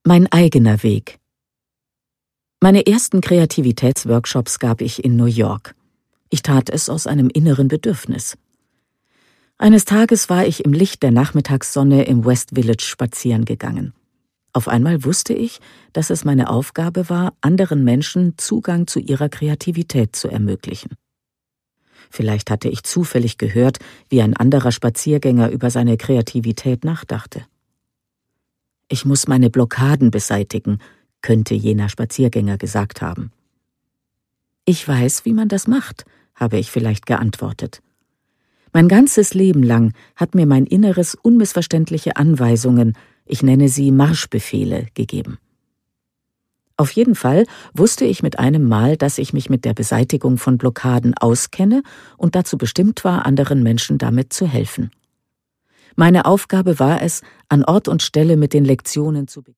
Mein eigener Weg. Meine ersten Kreativitätsworkshops gab ich in New York. Ich tat es aus einem inneren Bedürfnis. Eines Tages war ich im Licht der Nachmittagssonne im West Village spazieren gegangen. Auf einmal wusste ich, dass es meine Aufgabe war, anderen Menschen Zugang zu ihrer Kreativität zu ermöglichen. Vielleicht hatte ich zufällig gehört, wie ein anderer Spaziergänger über seine Kreativität nachdachte. »Ich muss meine Blockaden beseitigen«, könnte jener Spaziergänger gesagt haben. »Ich weiß, wie man das macht«, habe ich vielleicht geantwortet. Mein ganzes Leben lang hat mir mein Inneres unmissverständliche Anweisungen, ich nenne sie Marschbefehle, gegeben. Auf jeden Fall wusste ich mit einem Mal, dass ich mich mit der Beseitigung von Blockaden auskenne und dazu bestimmt war, anderen Menschen damit zu helfen. Meine Aufgabe war es, an Ort und Stelle mit den Lektionen zu beginnen.